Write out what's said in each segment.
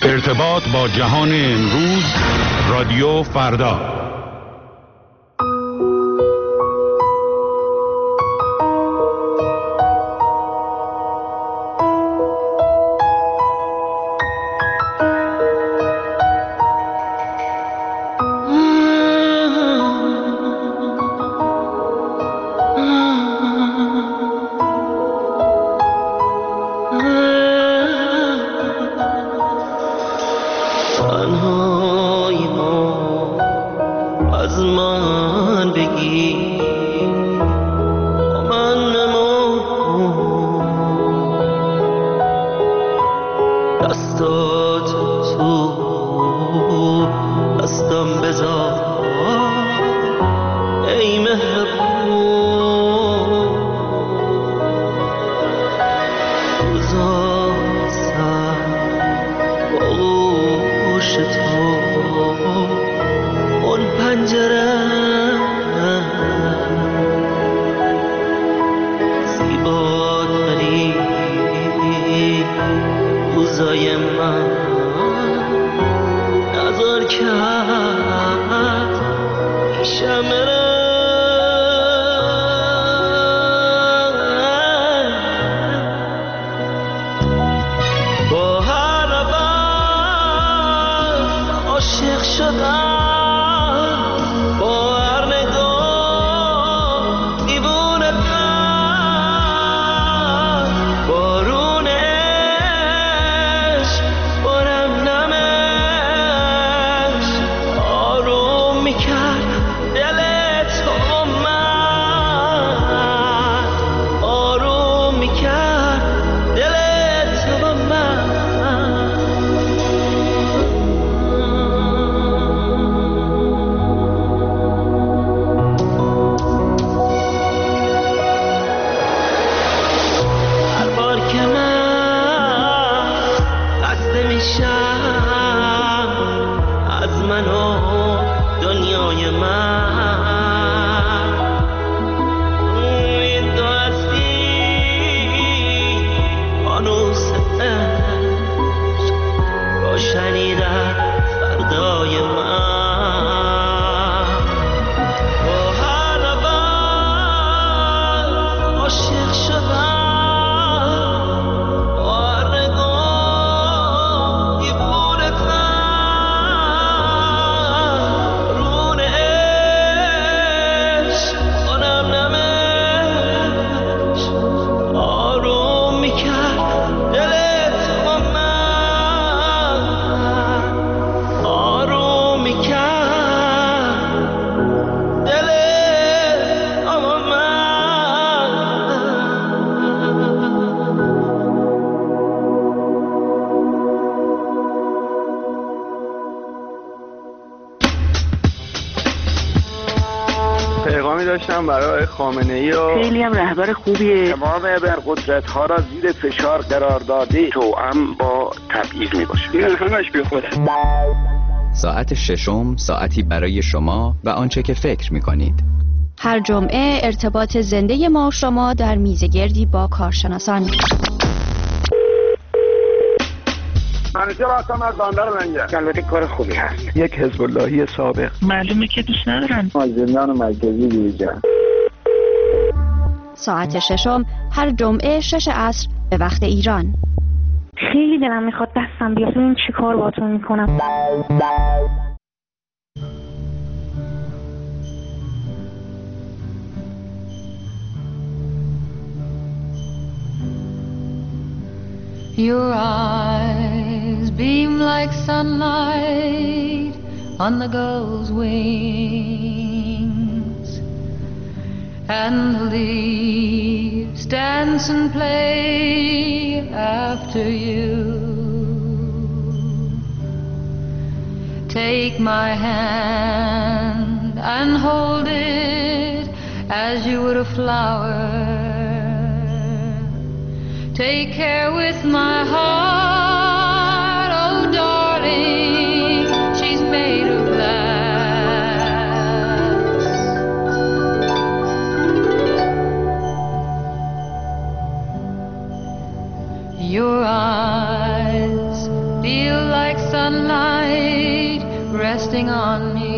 ارتباط با جهان امروز، رادیو فردا. داشتم برای خامنه‌ای و خیلی هم رهبر خوبیه. تمام ابرقدرت‌ها را زیر فشار قرار داده توأم با تبعیض میباشه. این همش بیخوده. ساعت ششم، ساعتی برای شما و آنچه که فکر میکنید. هر جمعه ارتباط زنده ما و شما در میزگردی با کارشناسان. منیجر هستم از بندر منگه. البته کار خوبی هست. یک حزب اللهی سابق. معلومه که دوست ندارن. از زندان مرکزی بیرون. ساعت ششم هر جمعه 6 عصر به وقت ایران. خیلی دلم میخواد دستم بیاد. این چی کار باهاتون میکنم؟ Your eyes beam like sunlight on the gull's wings, and the leaves dance and play after you. Take my hand and hold it as you would a flower. Take care with my heart, oh darling, she's made of glass. Your eyes feel like sunlight resting on me,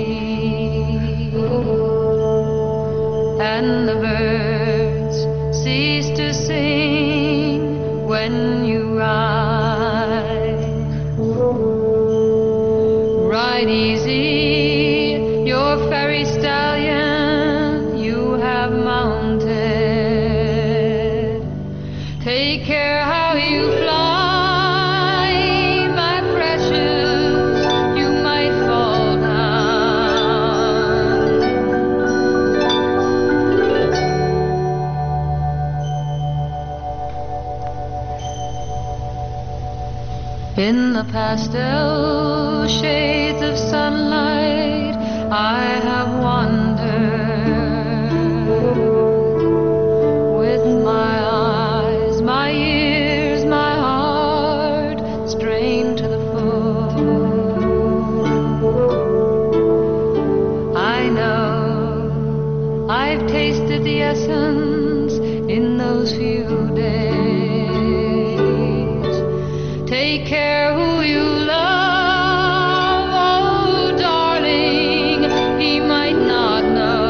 and the birds cease to sing when you ride. Ride easy, your fairy stallion you have mounted. Take care how you fly, my precious, you might fall down. In the pastel shades of sunlight I have wandered, with my eyes, my ears, my heart strained to the full. I know I've tasted the essence in those few days. Take care who you love, oh darling, he might not know.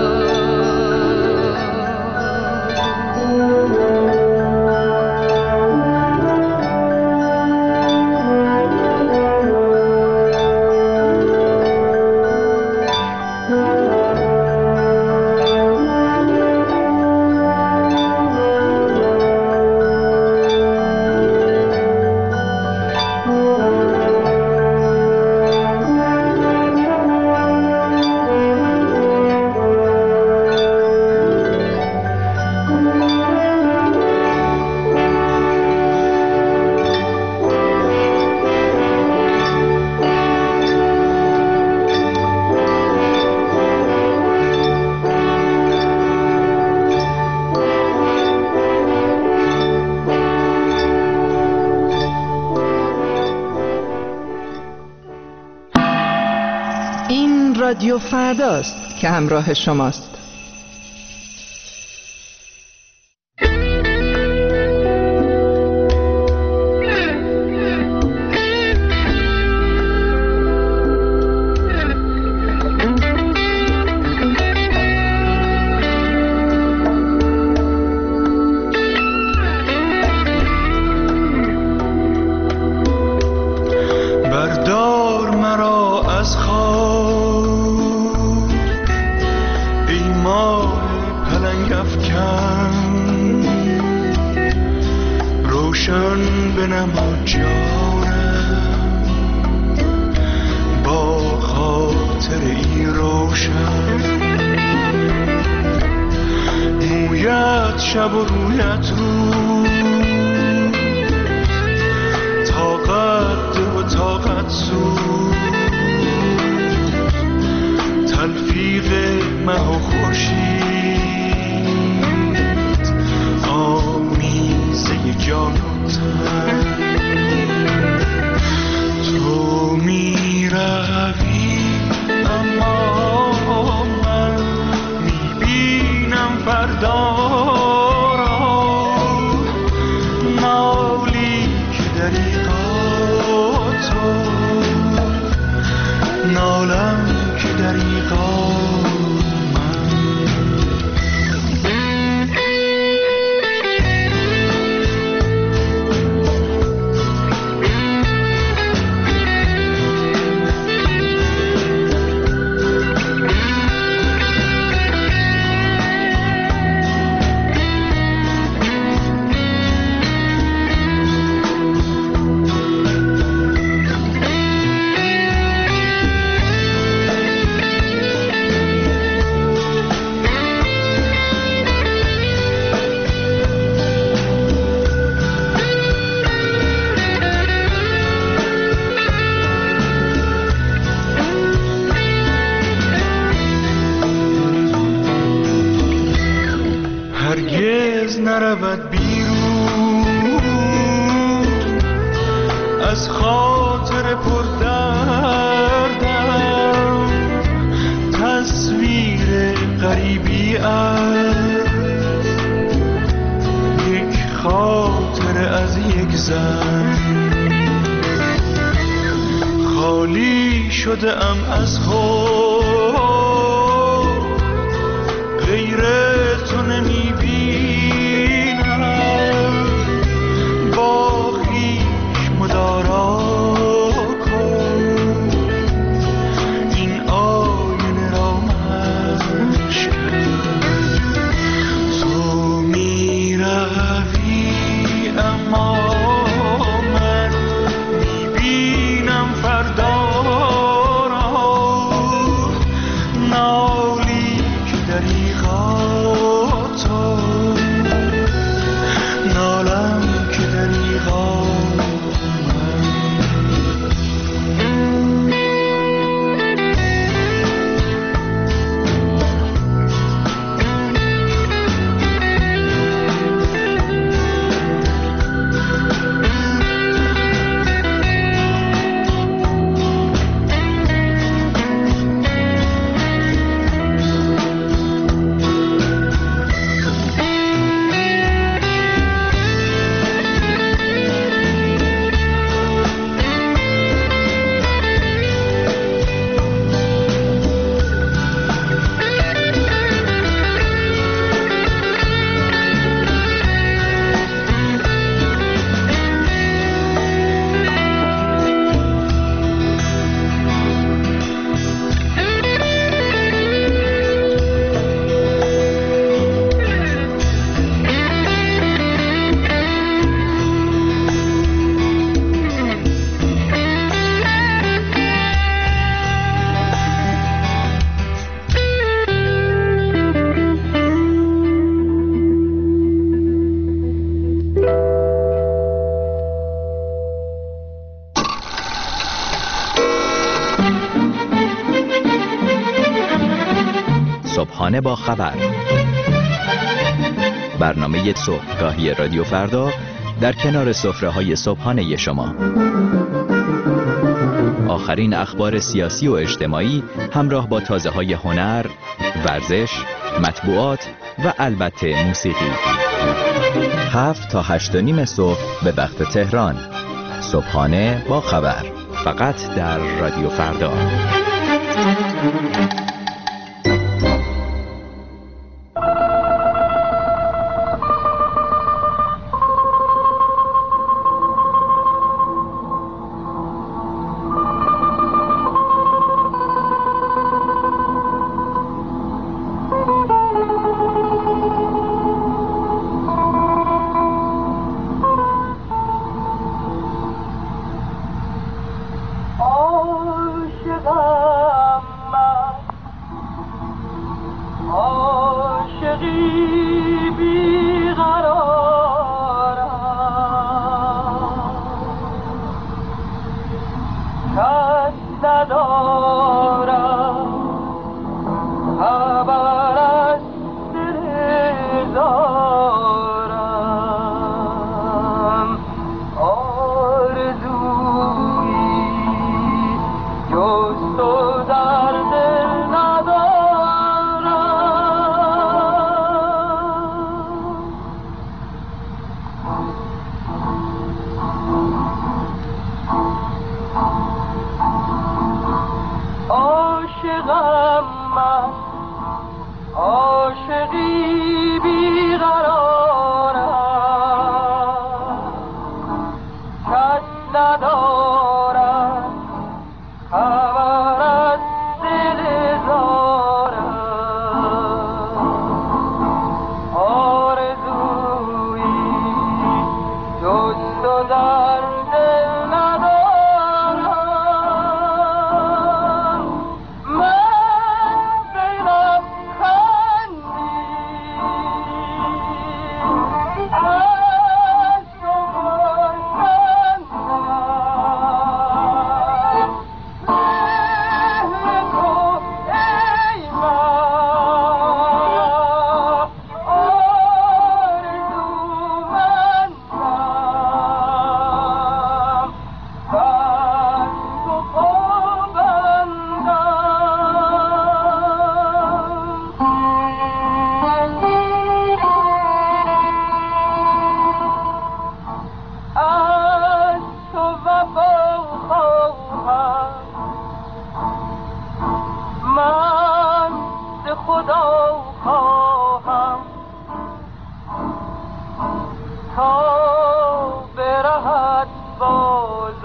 این رادیو فرداست که همراه شماست. بردار مرا از خواب، ای ماه پلنگ افکن، روشن بنما جانم با خاطر این روشن. مویت شب و رویت روز، طاقت و طاقت سوز، تلفیق مه و خورشید، آمیزه جان و تن. تو می روی اما من می بینم فردا را، نالی که دریغا تو، نالم که دریغا هرگز نرود بیرون از خاطر پردردم، تصویر غریبی است یک خاطر از یک زن. شده ام از خود، غیر تو نمیبینم، با خویش مدارا کن، این آینه را مشکن. تو میروی اما من میبینم فردا را، نالی که دریغا تو، نالم که دریغا صبحانه با خبر، برنامه صبحگاهی رادیو فردا در کنار سفره‌های صبحانه شما. آخرین اخبار سیاسی و اجتماعی همراه با تازه‌های هنر، ورزش، مطبوعات و البته موسیقی. 7 تا 8:30 صبح به وقت تهران. صبحانه با خبر، فقط در رادیو فردا.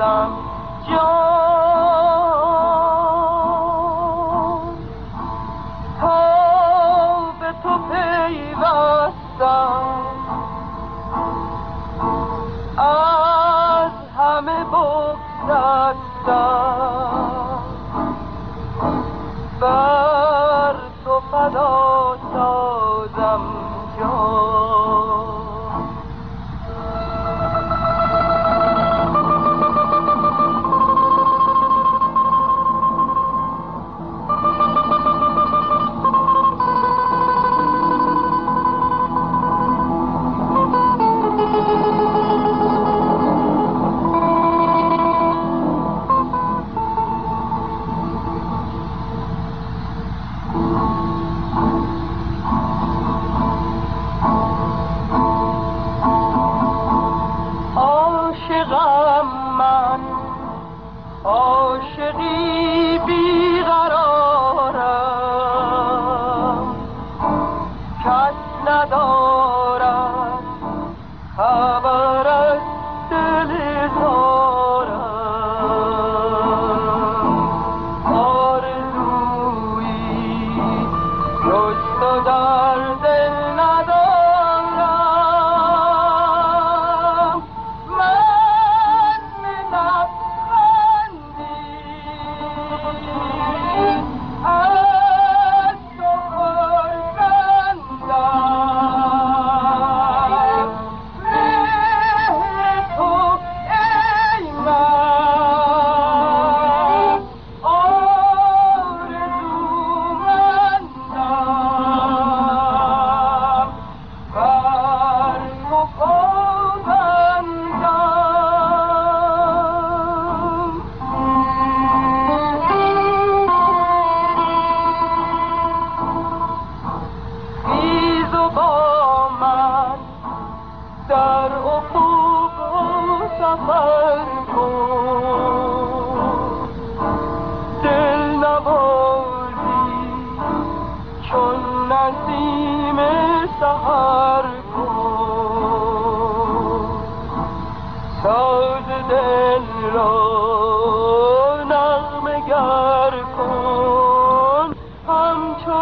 سازم جان تا به تو پیوستم از همه بگذشتم بر تو فدا سازم جان عاشقی بیقرارم کس ندارد خبر از دل زارم آرزویی جز تو در دل ندارم من لبخندی از تو خرسندم مهر تو ای من آرزومندم بر تو پابندم خیز و با من در افق سفر کن دل نوازی چون نسیم سحر کن ساز دل را نغمه گر کن همچو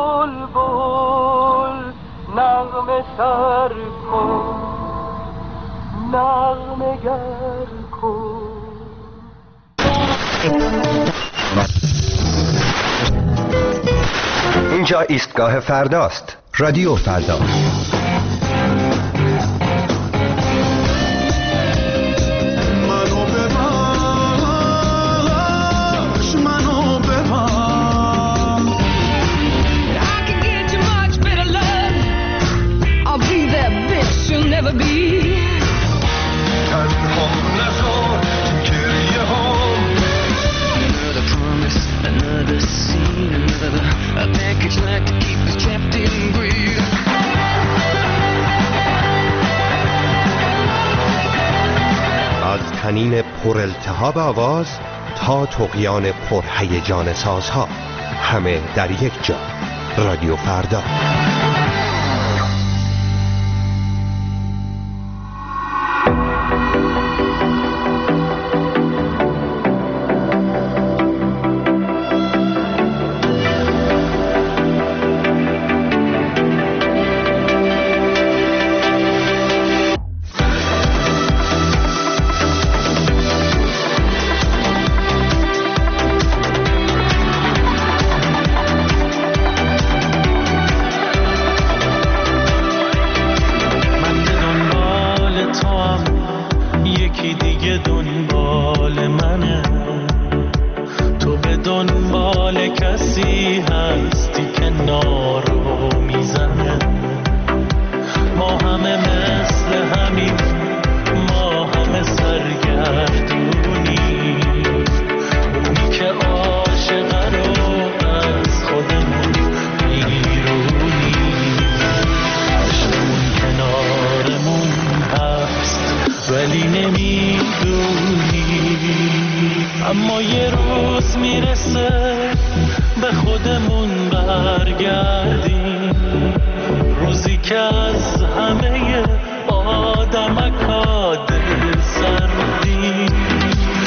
بلبل نغمه سر کن نغمه گر کن اینجا ایستگاه فرداست. رادیو فردا. منو ببخش منو ببخش I can get you much better love. I'll be that bitch you'll never be. تنها نذار گریه ها Another promise, another scene, another a package like to keep us trapped in greed. از طنین پرالتهاب آواز تا طغیان پرهیجان سازها، همه در یک جا. رادیو فردا. اما یه روز میرسه به خودمون برگردیم، روزی که از همه آدمکا دل سردیم.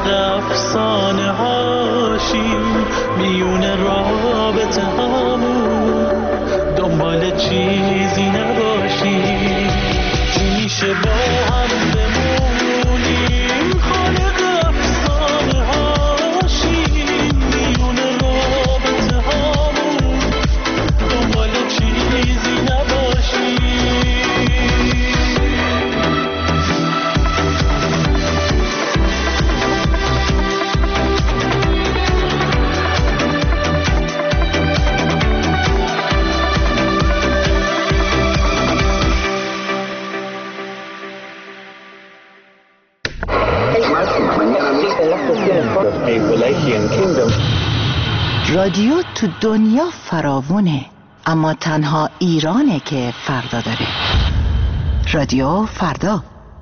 خالق افسانه هاشیم، میونه رابطه هامون دنبال چیزی نباشیم. چی میشه با هم بمونیم خالق افسانه هاشیم، میونه رابطه هامون دنبال چیزی نباشیم. رادیو تو دنیا فراوونه، اما تنها ایرانه که فردا داره. رادیو فردا.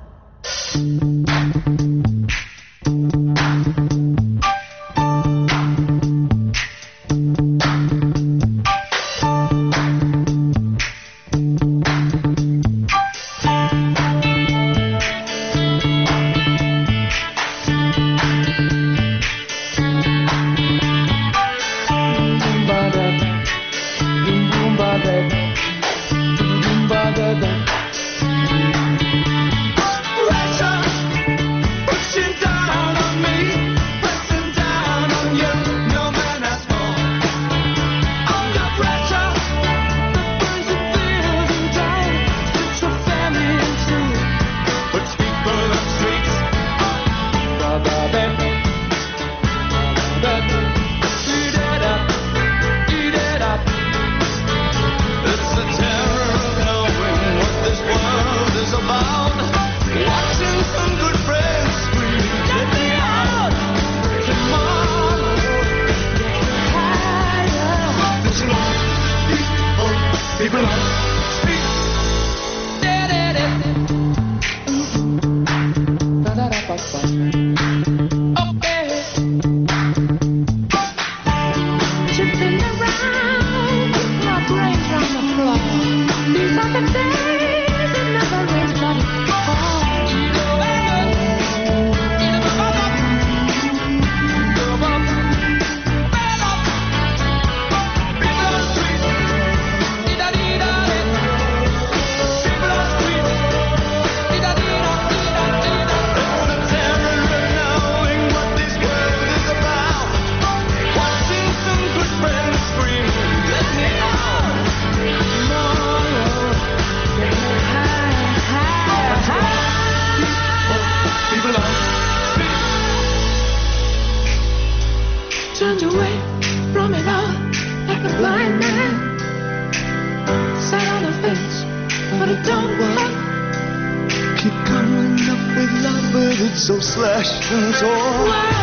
So slashed and torn.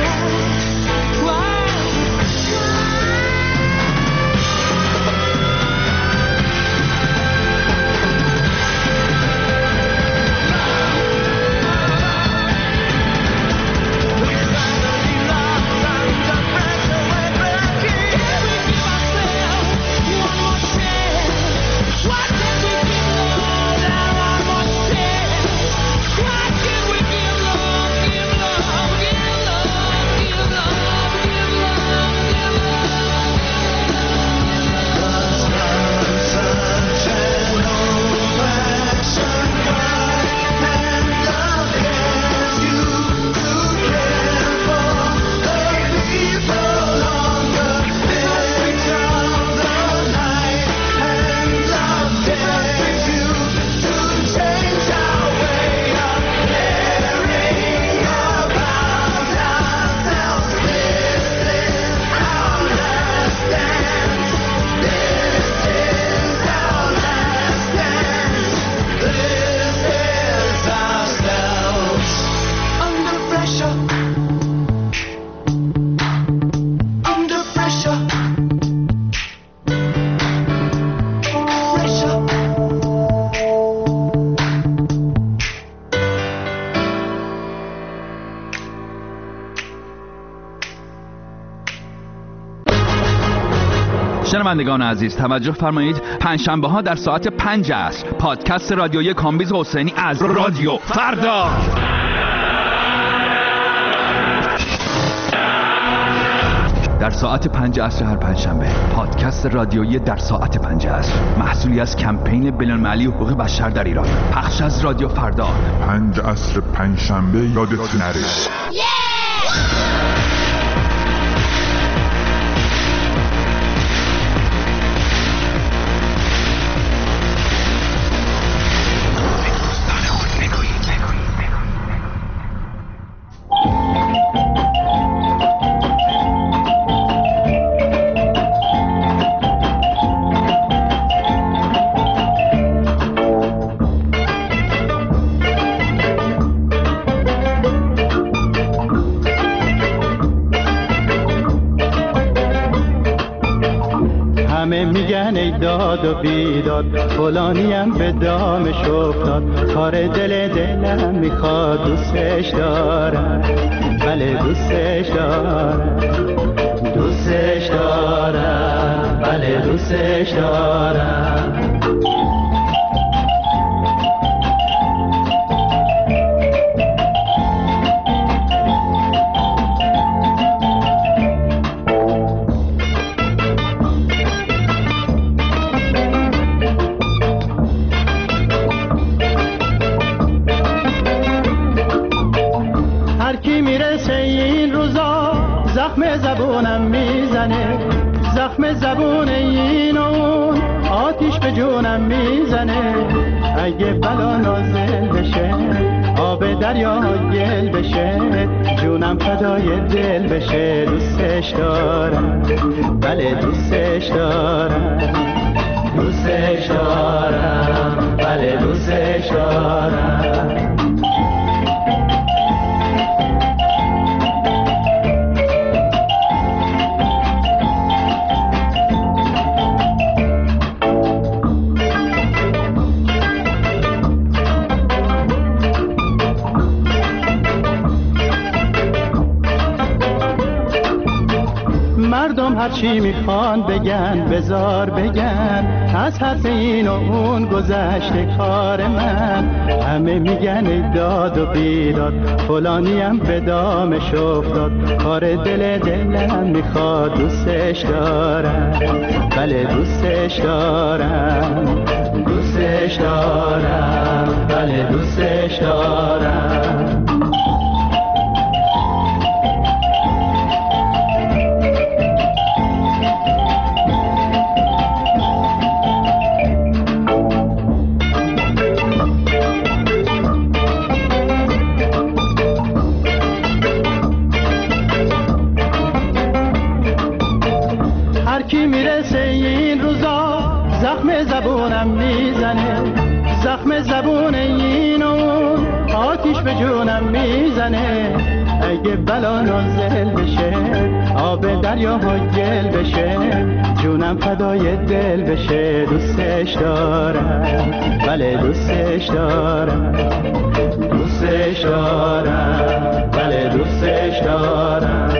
شنوندگان عزیز توجه فرمایید، پنجشنبه ها در ساعت 5 عصر پادکست رادیویی کامبیز حسینی از رادیو فردا. ساعت 5 عصر هر پنجشنبه. پادکست رادیویی در ساعت 5 عصر، محصولی از کمپین بین‌المللی حقوق بشر در ایران. پخش از رادیو فردا. 5 عصر پنجشنبه یادت نره. داد و بیداد فلانیم به دامش افتاد، کار دلم میخواد، دوستش دارم، بله دوستش دارم، دوستش دارم، بله دوستش دارم. زبونم میزنه، زخم زبون این و اون، آتیش به جونم میزنه. اگه بلا نازل بشه، آب دریا گل بشه، جونم فدای دل بشه. دوستش دارم، بله دوستش دارم، دوستش دارم، بله دوستش دارم. مردم هرچی میخوان بگن، بزار بگن، از حرف این و اون گذشته کار من. همه میگن ای داد و بیداد فلانیم به دامش افتاد، کار دلم میخواد، دوستش دارم، بله دوستش دارم، دوستش دارم، بله دوستش دارم. زبونم میزنه، زخم زبون این و آتیش به جونم میزنه. اگه بلا نازل بشه، آب دریا گل بشه، جونم فدای دل بشه. دوستش دارم، بله دوستش دارم، دوستش دارم، بله دوستش دارم.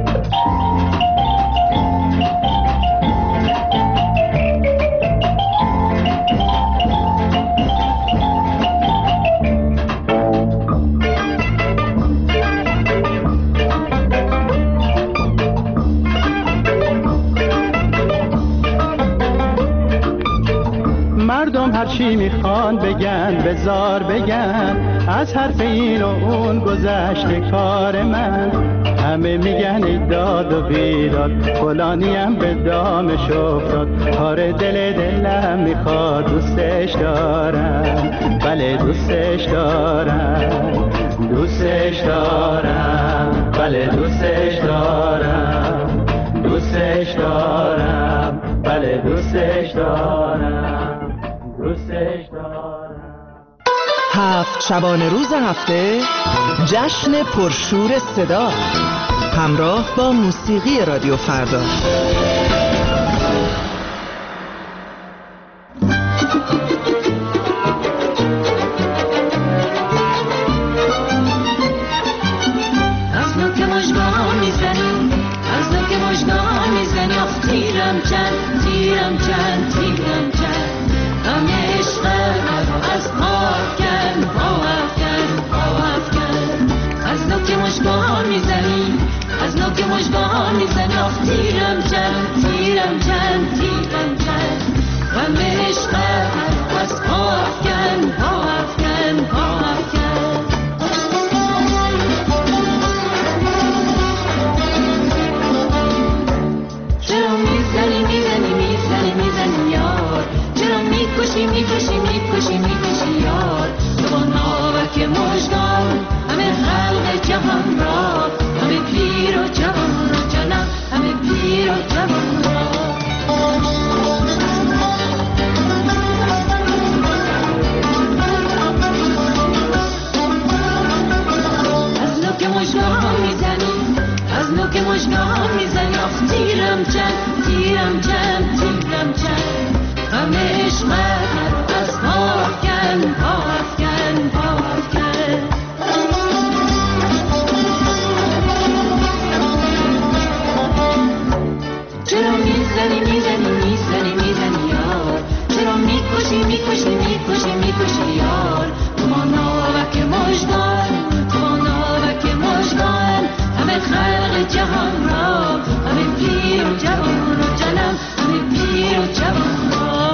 مردم هرچی میخوان بگن، بزار بگن، از حرف این و اون گذشته کار من. همه میگن ای داد و بیداد فلانیم به دامش افتاد، کار دلم میخواد، دوستش دارم، بله دوستش دارم، دوستش دارم، بله دوستش دارم، دوستش دارم، بله دوستش دارم، دوستش دارم. 7 شبانه روز هفته جشن پرشور صدا همراه با موسیقی رادیو فردا. از نوک مژگان میزنی، از نوک مژگان میزنی، آخ تیرم چند، تیرم چند، تیرم چند. همه عشقم از پاکن، پاکن، پاکن. از نوک مژگان میزنی، از نوک مژگان میزنی آخ تیرم چند تیرم چند تیرم چند غم عشقت از پا افکن پا افکن پا افکن چرا میزنی میزنی میزنی میزنی یار چرا میکشی میکشی میکشی میکشی یار تو با ناوک مژگان همه خلق جهان را همه پیر و جوان را جانم همه پیر و جوان را از نوک مژگان میزنی از نوک مژگان میزنی آخ تیرم چند تیرم چند تیرم چند غم عشقت از پا افکن پا افکن پا افکن چرا میزنی میزنی میزنی میزنی یار چرا میکشی میکشی میکشی میکشی یار تو ما ناوک مژگان تو ما ناوک مژگان همه خلق جهان را همه پیر و جوان را جانم همه پیر و جوان را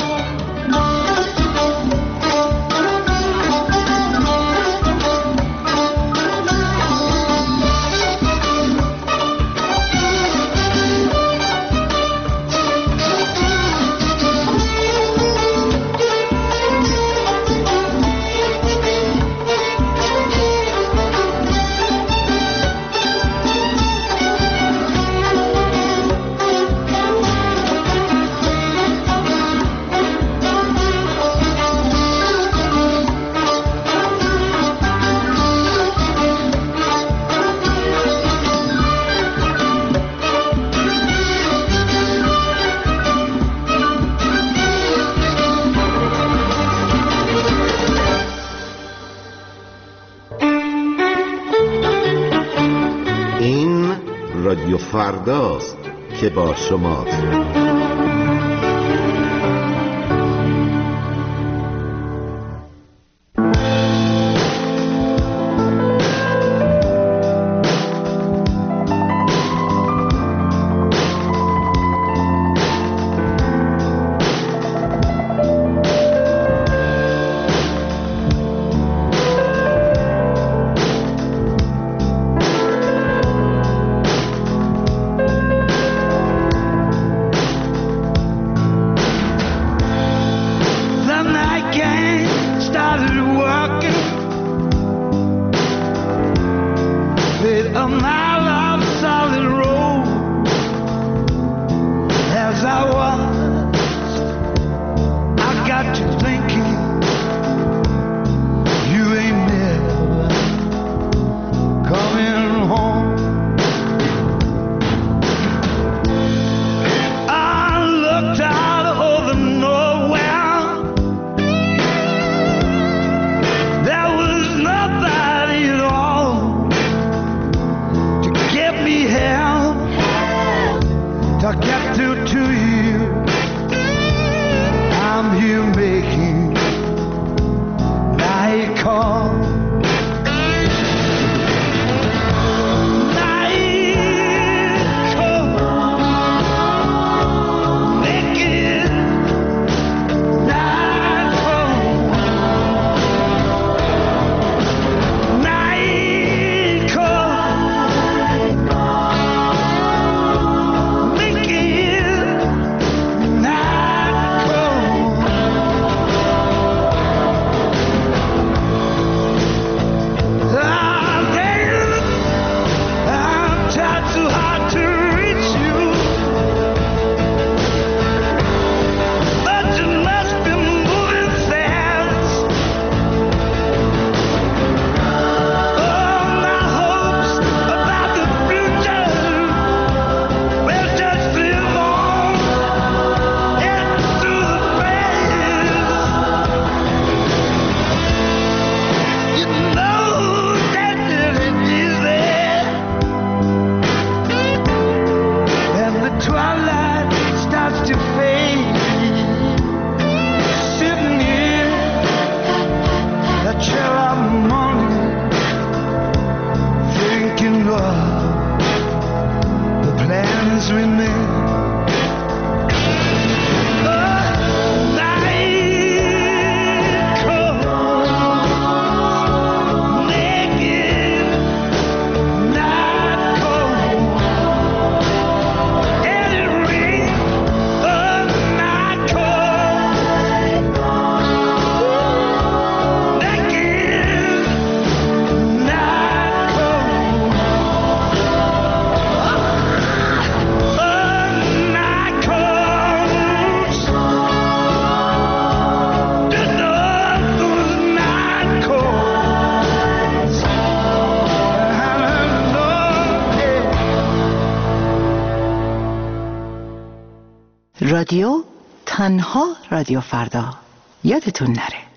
رادیو فرداست که با شماست. To get to you رادیو تنها رادیو فردا، یادتون نره.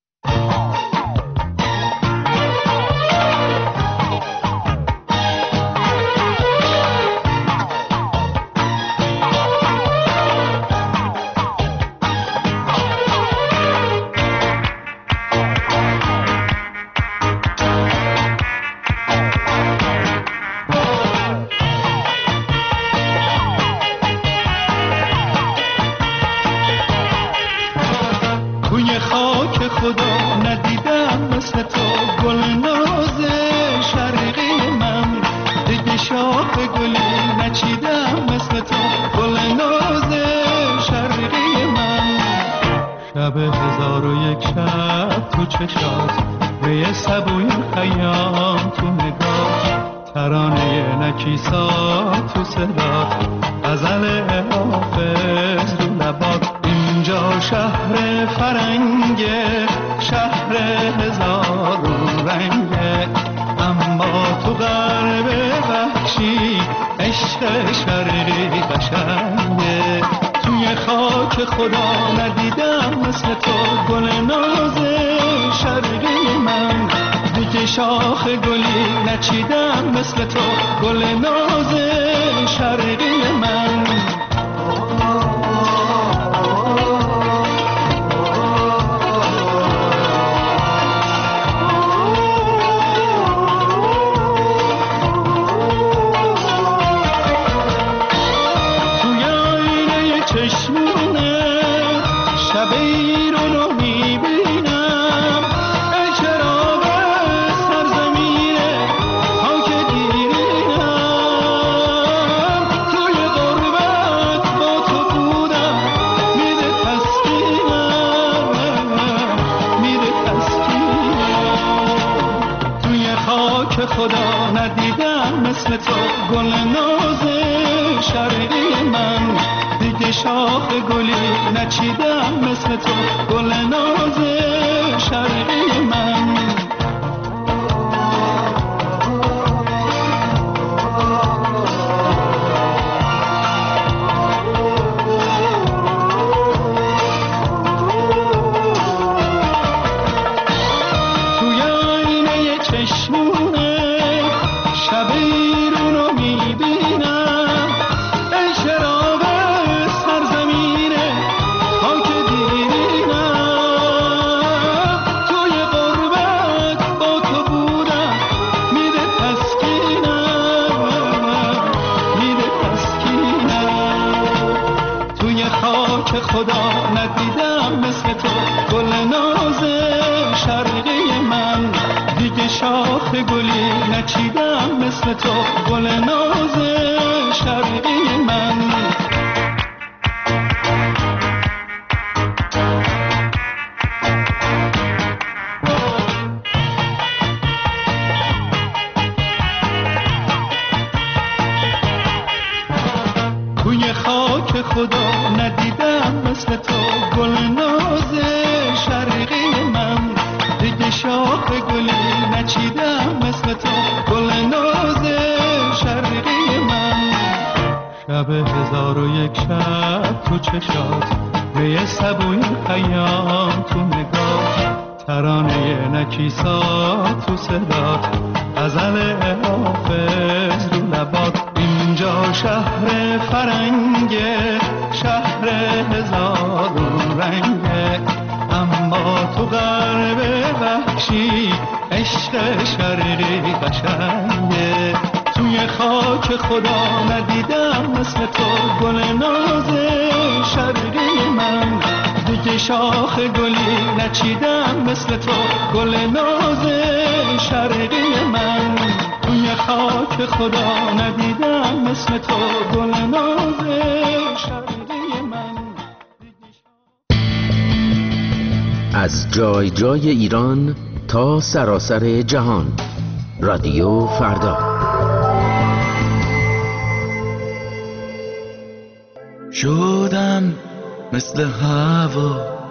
از جای جای ایران تا سراسر جهان، رادیو فردا. شدم مثل هوا،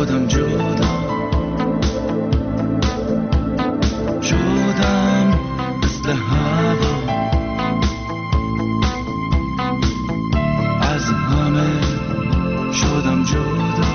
شدم جدا، شدم مثل هوا، از همه شدم جدا.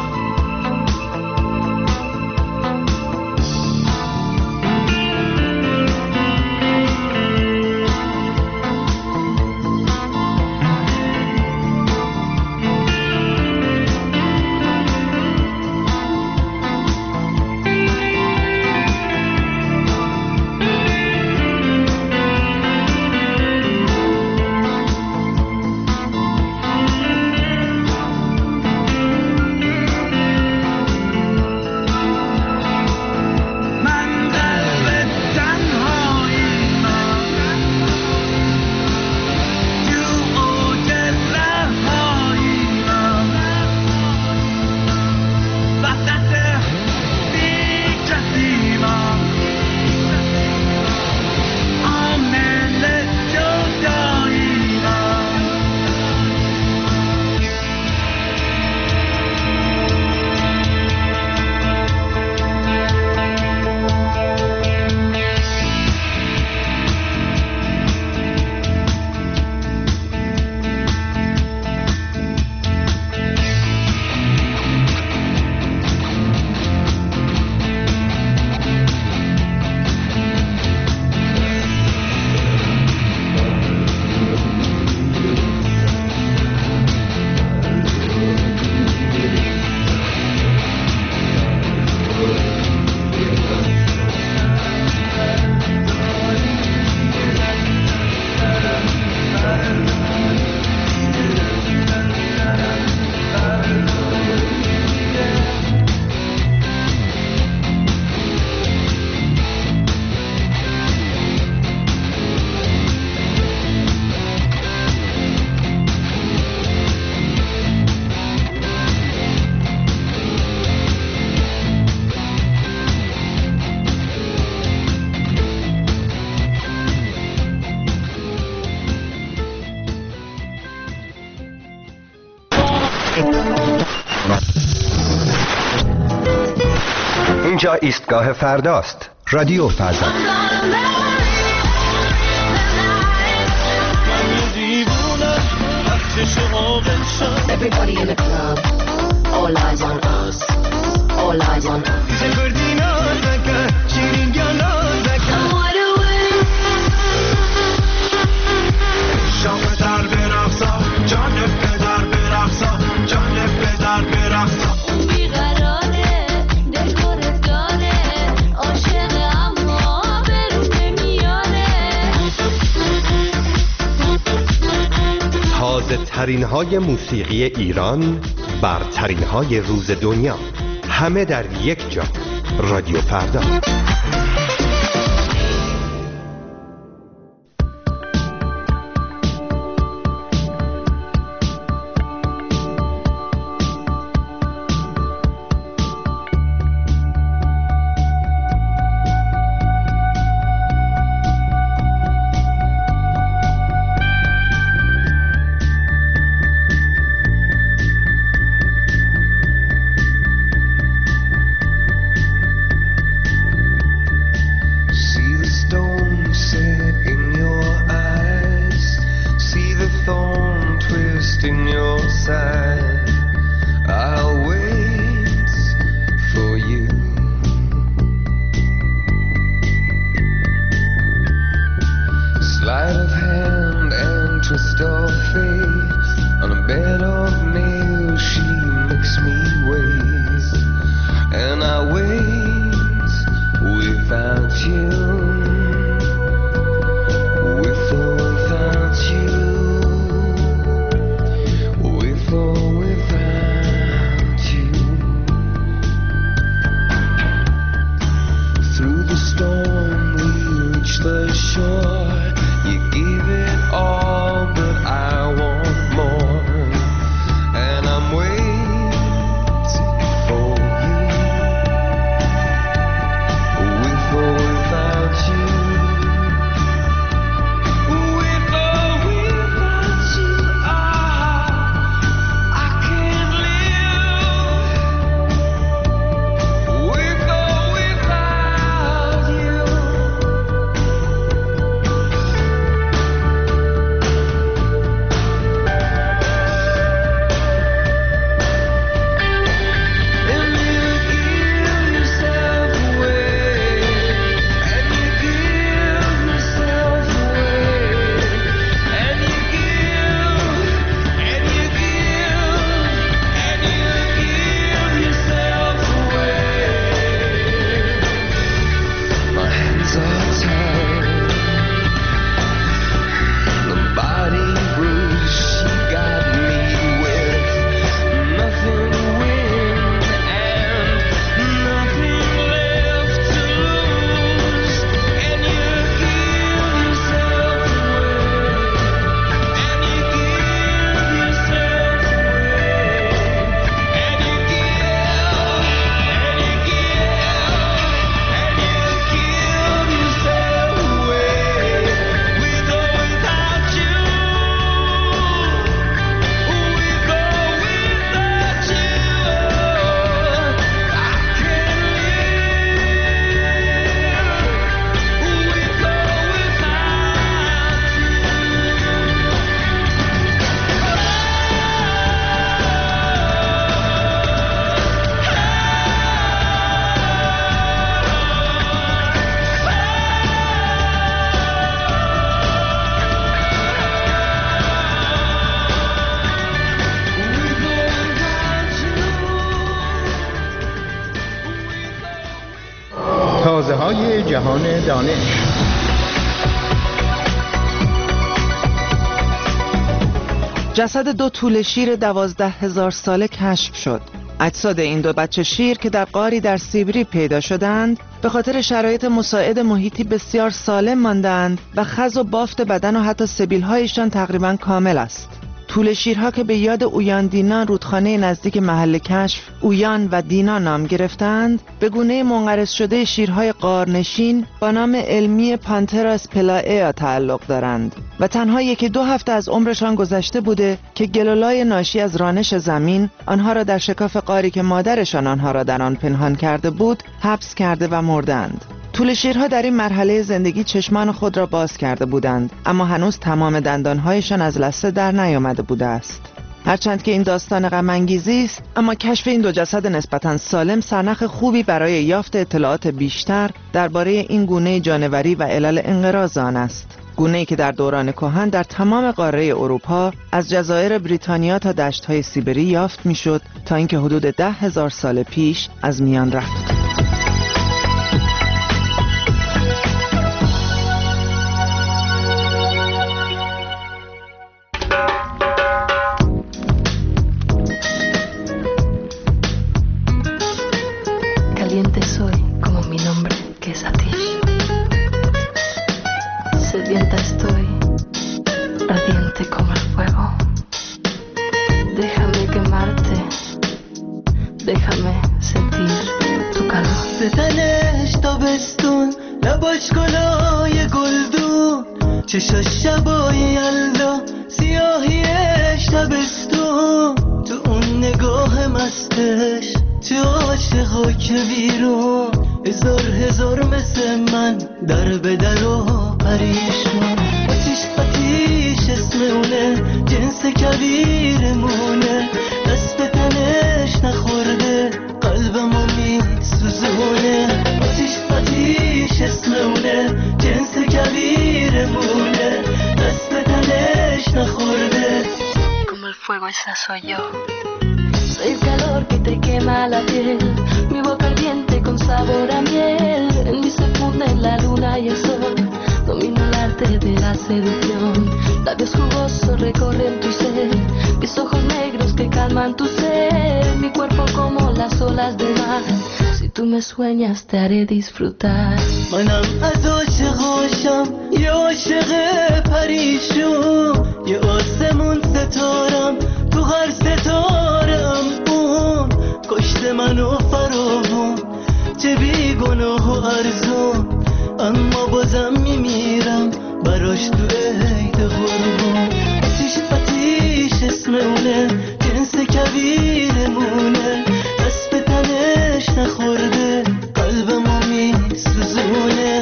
اینجا ایستگاه فرداست. رادیو فردا. Everybody in the club, all eyes on us, all eyes on us. ترین های موسیقی ایران، برترین های روز دنیا، همه در یک جا. رادیو فردا. جهان دانش. جسد 2 توله شیر 12,000 ساله کشف شد. اجساد این 2 بچه شیر که در غاری در سیبری پیدا شدند به خاطر شرایط مساعد محیطی بسیار سالم ماندند و خز و بافت بدن و حتی سبیل‌هایشان تقریباً کامل است. توله شیرها که به یاد اویان دینا رودخانه نزدیک محل کشف اویان و دینا نام گرفتند، به گونه منقرض شده شیرهای غارنشین با نام علمی پانتراس پلایا تعلق دارند و تنها 1-2 هفته از عمرشان گذشته بوده که گلولای ناشی از رانش زمین آنها را در شکاف غاری که مادرشان آنها را در آن پنهان کرده بود حبس کرده و مردند. توله شیرها در این مرحله زندگی چشمان خود را باز کرده بودند، اما هنوز تمام دندانهایشان از لثه در نیامده بوده است. هرچند که این داستان غم انگیزی است، اما کشف این 2 جسد نسبتاً سالم سرنخ خوبی برای یافت اطلاعات بیشتر درباره این گونه جانوری و علل انقراض آن است. گونه‌ای که در دوران کهن در تمام قاره اروپا از جزایر بریتانیا تا دشت‌های سیبری یافت می‌شد تا اینکه حدود 10,000 سال پیش از میان رفت. چشاش شبای یلدا سیاهیش تبستون تو اون نگاه مستش چه عاشقا که بیرون هزار مثل من در به در و پریشون آتیش اسم اونه جنس کبیرمونه دست به تنش نخورده قلبمو میسوزونه آتیش اسم اونه جنس کبیرمونه دست به تنش نخورده Como el fuego esa soy yo. Soy el calor que te quema la piel, mi boca ardiente con sabor a miel. En mí se funden la luna y el sol, domino el arte de la seducción. Labios jugosos recorren tu ser, mis ojos negros que calman tu ser. Mi cuerpo como las olas del mar, si tú me sueñas te haré disfrutar. منم از عاشقاشم یه عاشق پریشون، یه آسمون ستارم تو هر ستارم اون کشت منو فراهم چه بیگناه و ارزون، اما بازم میمیرم براش تو عید قربان. آتیش اسم اونه جنس کبیرمونه دست به تنش نخورده قلبمو میسوزونه.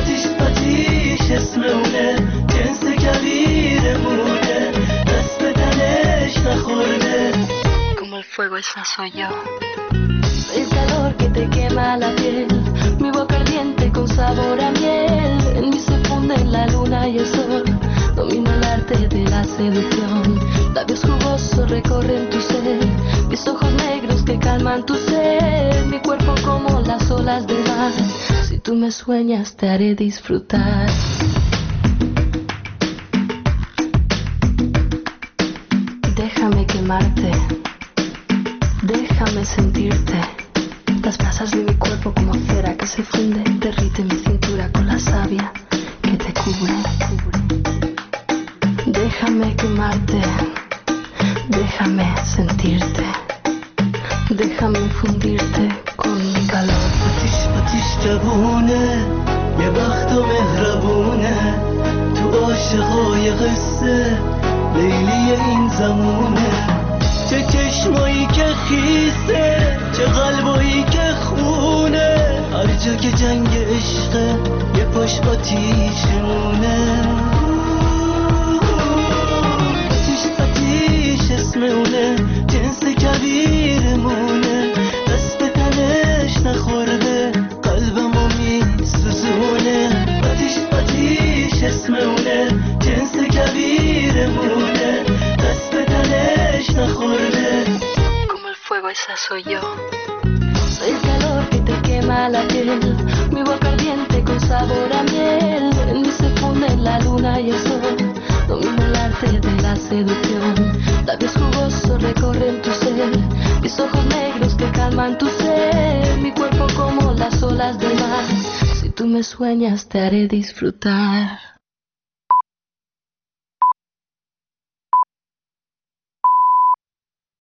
آتیش اسم اونه جنس کبیرمونه دست به تنش نخورده. Como el fuego esa soy yo. Soy el calor que te quema la piel, mi boca ardiente con sabor a miel. En mí se funden la luna y el sol, domino el arte de la seducción. Labios jugosos recorren tu ser, mis ojos negros que calman tu ser. Mi cuerpo como las olas del mar, si tú me sueñas te haré disfrutar. Déjame quemarte, déjame sentirte. Las brasas de mi cuerpo como cera que se funde, derrite mi cintura con la savia que te cubre. Déjame quemarte, déjame sentirte, déjame fundirte con mi calor. آتیش جوونه یه بخت و مهربونه تو عاشقای قصه لیلی این زمونه. چه چشمایی که خیسه چه قلبایی که خونه، هر جا که جنگ عشقه یه پاش آتیشمونه. آتیش اسم اونه جنس کبیرمونه دست به تنش نخورده قلبمو میسوزونه. آتیش اسم اونه جنس کبیرمونه دست به تنش نخورده. Como el fuego esa soy yo. Soy el calor que te quema la piel, mi boca ardiente con sabor a miel. En mí se funden la luna y el sol. Domino el arte de la seducción. Labios jugosos recorren tu ser. Mis ojos negros que calman tu ser. Mi cuerpo como las olas del mar. Si tú me sueñas te haré disfrutar.